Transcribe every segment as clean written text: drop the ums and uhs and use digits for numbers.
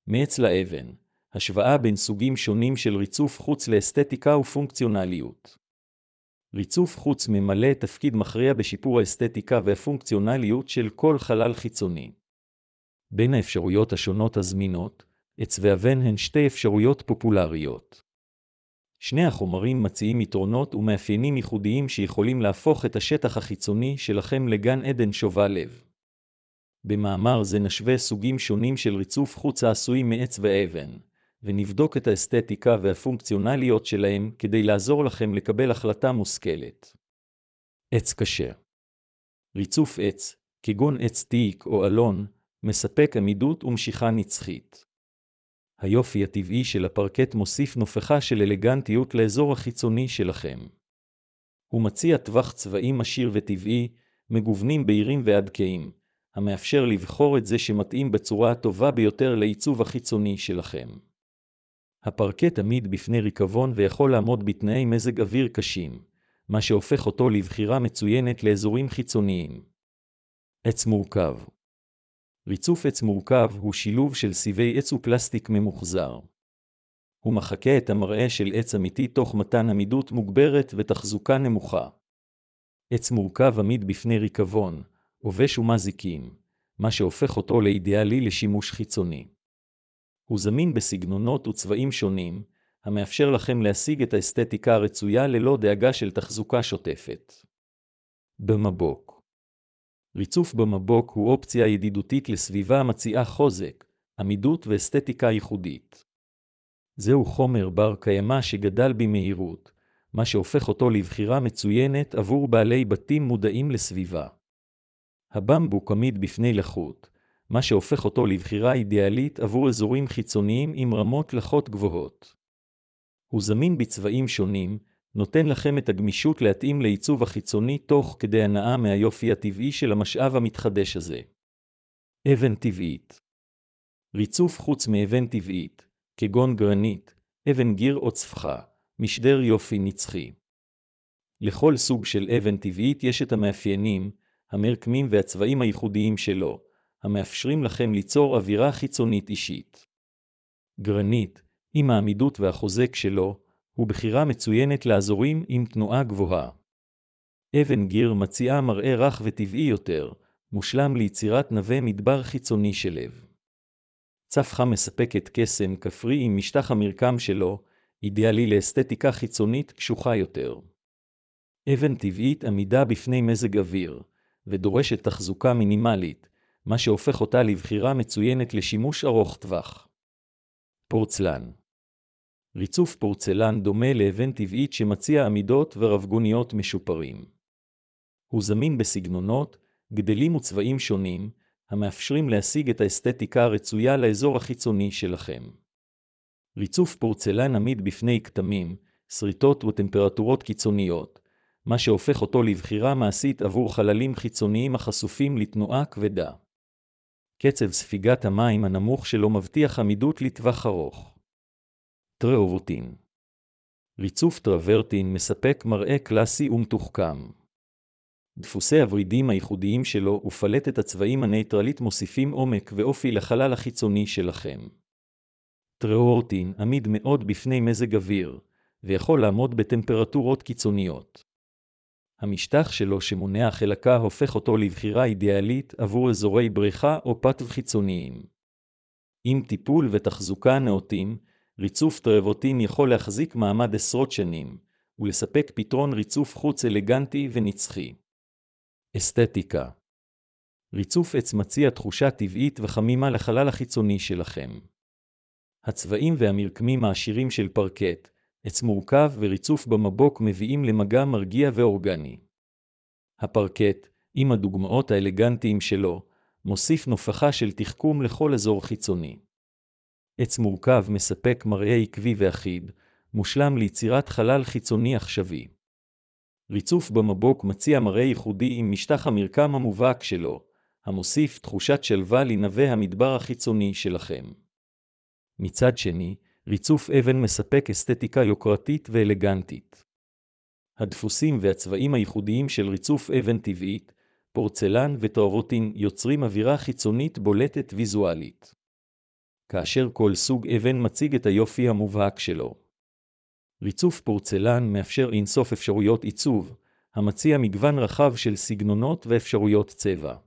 מעץ לאבן, השוואה בין סוגים שונים של ריצוף חוץ לאסתטיקה ופונקציונליות. ריצוף חוץ ממלא תפקיד מכריע בשיפור האסתטיקה והפונקציונליות של כל חלל חיצוני. בין האפשרויות השונות הזמינות, עץ ואבן הן שתי אפשרויות פופולריות. שני החומרים מציעים יתרונות ומאפיינים ייחודיים שיכולים להפוך את השטח החיצוני שלכם לגן עדן שובה לב. במאמר זה נשווה סוגים שונים של ריצוף חוץ העשויים מעץ ואבן, ונבדוק את האסתטיקה והפונקציונליות שלהם כדי לעזור לכם לקבל החלטה מושכלת. עץ קשה. ריצוף עץ, כגון עץ תיק או אלון, מספק עמידות ומשיכה נצחית. היופי הטבעי של הפרקט מוסיף נופחה של אלגנטיות לאזור החיצוני שלכם. הוא מציע טווח צבעים עשיר וטבעי, מגוונים בהירים ועדכאיים, המאפשר לבחור את זה שמתאים בצורה הטובה ביותר לעיצוב החיצוני שלכם. הפרקט עמיד בפני ריקבון ויכול לעמוד בתנאי מזג אוויר קשים, מה שהופך אותו לבחירה מצוינת לאזורים חיצוניים. עץ מורכב. ריצוף עץ מורכב הוא שילוב של סיבי עץ ופלסטיק ממוחזר. הוא מחכה את המראה של עץ אמיתי תוך מתן עמידות מוגברת ותחזוקה נמוכה. עץ מורכב עמיד בפני ריקבון, עובש ומזיקים, מה שהופך אותו לאידיאלי לשימוש חיצוני. הוא זמין בסגנונות וצבעים שונים, המאפשר לכם להשיג את האסתטיקה הרצויה ללא דאגה של תחזוקה שוטפת. במבוק. ריצוף במבוק הוא אופציה ידידותית לסביבה המציעה חוזק, עמידות ואסתטיקה ייחודית. זהו חומר בר קיימא שגדל במהירות, מה שהופך אותו לבחירה מצוינת עבור בעלי בתים מודעים לסביבה. הבמבוק עמיד בפני לחות, מה שהופך אותו לבחירה אידיאלית עבור אזורים חיצוניים עם רמות לחות גבוהות. הוא זמין בצבעים שונים, נותן לכם את הגמישות להתאים לעיצוב החיצוני תוך כדי הנאה מהיופי הטבעי של המשאב המתחדש הזה. אבן טבעית. ריצוף חוץ מאבן טבעית, כגון גרנית, אבן גיר או צפחה, משדר יופי נצחי. לכל סוג של אבן טבעית יש את המאפיינים, המרקמים והצבעים הייחודיים שלו, המאפשרים לכם ליצור אווירה חיצונית אישית. גרנית, עם העמידות והחוזק שלו, הוא בחירה מצוינת לאזורים עם תנועה גבוהה. אבן גיר מציעה מראה רך וטבעי יותר, מושלם ליצירת נווה מדבר חיצוני של לב. צפחה מספקת קסם כפרי עם משטח המרקם שלו, אידיאלי לאסתטיקה חיצונית קשוחה יותר. אבן טבעית עמידה בפני מזג אוויר, ודורשת תחזוקה מינימלית, מה שהופך אותה לבחירה מצוינת לשימוש ארוך טווח. פורצלן. ריצוף פורצלן דומה לאבן טבעית שמציע עמידות ורבגוניות משופרים. הוא זמין בסגנונות, גדלים וצבעים שונים, המאפשרים להשיג את האסתטיקה הרצויה לאזור החיצוני שלכם. ריצוף פורצלן עמיד בפני כתמים, שריטות וטמפרטורות קיצוניות, מה שהופך אותו לבחירה מעשית עבור חללים חיצוניים החשופים לתנועה כבדה. קצב ספיגת המים הנמוך שלו מבטיח עמידות לטווח ארוך. טראוורטין. ריצוף טראוורטין מספק מראה קלאסי ומתוחכם. דפוסי הוורידים הייחודיים שלו ופלטת הצבעים הנייטרלית מוסיפים עומק ואופי לחלל החיצוני שלכם. טראוורטין עמיד מאוד בפני מזג אוויר, ויכול לעמוד בטמפרטורות קיצוניות. המשטח שלו שמונע חלקה הופך אותו לבחירה אידיאלית עבור אזורי בריכה או פתו חיצוניים. עם טיפול ותחזוקה נאותים, ריצוף טראוורטין יכול להחזיק מעמד עשרות שנים, ולספק פתרון ריצוף חוץ אלגנטי ונצחי. אסתטיקה. ריצוף עץ מציע תחושה טבעית וחמימה לחלל החיצוני שלכם. הצבעים והמרקמים העשירים של פרקט, עץ מורכב וריצוף במבוק מביאים למגע מרגיע ואורגני. הפרקט, עם הדוגמאות האלגנטיים שלו, מוסיף נופחה של תחכום לכל אזור חיצוני. עץ מורכב מספק מראה עקבי ואחיד, מושלם ליצירת חלל חיצוני עכשווי. ריצוף במבוק מציע מראה ייחודי עם משטח המרקם המובהק שלו, המוסיף תחושת שלווה לנווה המדבר החיצוני שלכם. מצד שני, ריצוף אבן מספק אסתטיקה יוקרתית ואלגנטית. הדפוסים והצבעים הייחודיים של ריצוף אבן טבעית, פורצלן וטראוורטין יוצרים אווירה חיצונית בולטת ויזואלית. כאשר כל סוג אבן מציג את היופי המובהק שלו. ריצוף פורצלן מאפשר אינסוף אפשרויות עיצוב, המציע מגוון רחב של סגנונות ואפשרויות צבע.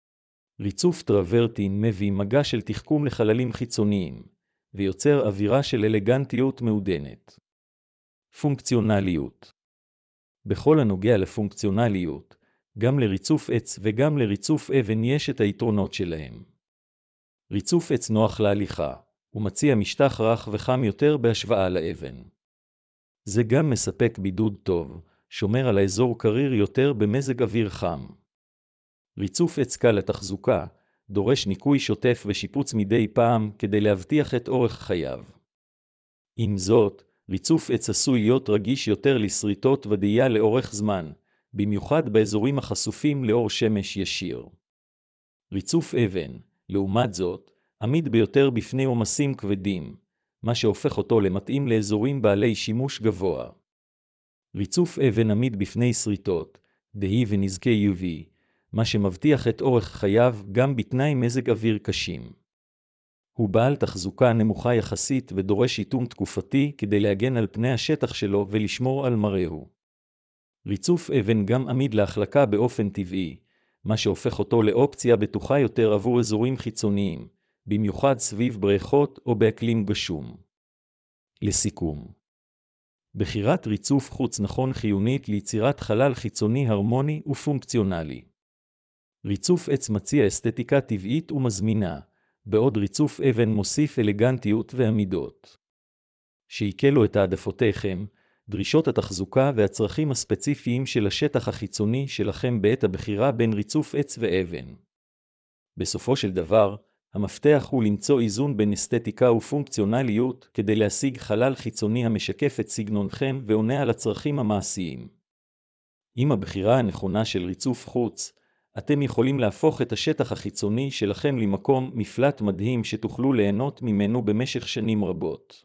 ריצוף טרוורטין מביא מגע של תחכום לחללים חיצוניים, ויוצר אווירה של אלגנטיות מעודנת. פונקציונליות. בכל הנוגע לפונקציונליות, גם לריצוף עץ וגם לריצוף אבן יש את היתרונות שלהם. ריצוף עץ נוח להליכה, ומציע משטח רך וחם יותר בהשוואה לאבן. זה גם מספק בידוד טוב, שומר על האזור קריר יותר במזג אוויר חם. ריצוף עץ קל לתחזוקה, דורש ניקוי שוטף ושיפוץ מדי פעם כדי להבטיח את אורך חייו. עם זאת, ריצוף עץ עשוי להיות רגיש יותר לשריטות ודאייה לאורך זמן, במיוחד באזורים החשופים לאור שמש ישיר. ריצוף אבן, לעומת זאת, עמיד ביותר בפני עומסים כבדים, מה שהופך אותו למתאים לאזורים בעלי שימוש גבוה. ריצוף אבן עמיד בפני שריטות, דהי ונזקי UV, מה שמבטיח את אורך חייו גם בתנאי מזג אוויר קשים. הוא בעל תחזוקה נמוכה יחסית ודורש איתום תקופתי כדי להגן על פני השטח שלו ולשמור על מראהו. ריצוף אבן גם עמיד להחלקה באופן טבעי, מה שהופך אותו לאופציה בטוחה יותר עבור אזורים חיצוניים, במיוחד סביב בריכות או באקלים גשום. לסיכום, בחירת ריצוף חוץ נכון חיונית ליצירת חלל חיצוני הרמוני ופונקציונלי. ריצוף עץ מציע אסתטיקה טבעית ומזמינה, בעוד ריצוף אבן מוסיף אלגנטיות ועמידות. שיקלו את העדפותיכם, דרישות התחזוקה והצרכים הספציפיים של השטח החיצוני שלכם בעת הבחירה בין ריצוף עץ ואבן. בסופו של דבר, המפתח הוא למצוא איזון בין אסתטיקה ופונקציונליות כדי להשיג חלל חיצוני המשקף את סגנונכם ועונה על הצרכים המעשיים. עם הבחירה הנכונה של ריצוף חוץ, אתם יכולים להפוך את השטח החיצוני שלכם למקום מפלט מדהים שתוכלו ליהנות ממנו במשך שנים רבות.